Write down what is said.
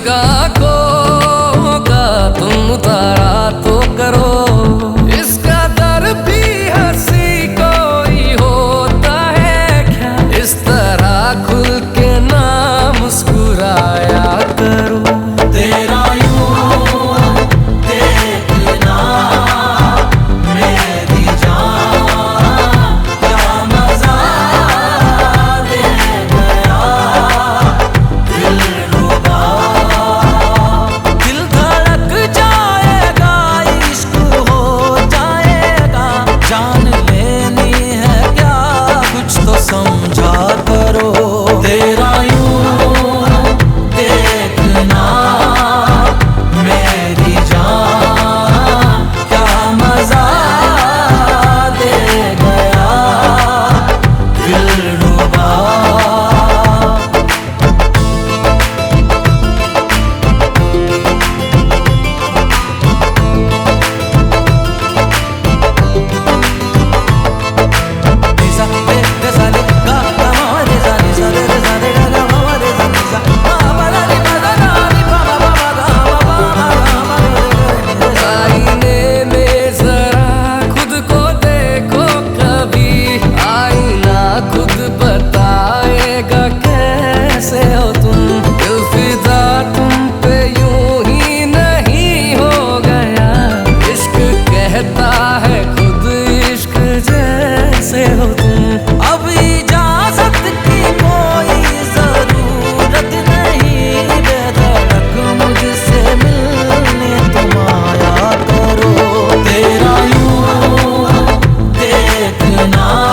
का आंखों का तुम उतारा तो करो, इसका दर भी हंसी कोई होता है क्या? इस तरह खुल के ना मुस्कुराया करो। तेरा यूं देखना मेरी जान क्या मजा दे गया, दिलरुबा। दिल धड़क जाएगा, इश्क हो जाएगा, जान लेनी है क्या? कुछ तो समझा करो। तेरा देखना मेरी जान क्या मजा दे गया, दिलरुबा। है खुद इश्क जैसे हो तुम। अब इजाजत की कोई जरूरत नहीं, बेधड़क मुझसे मिलने तुम आया करो। तेरा यूं देखना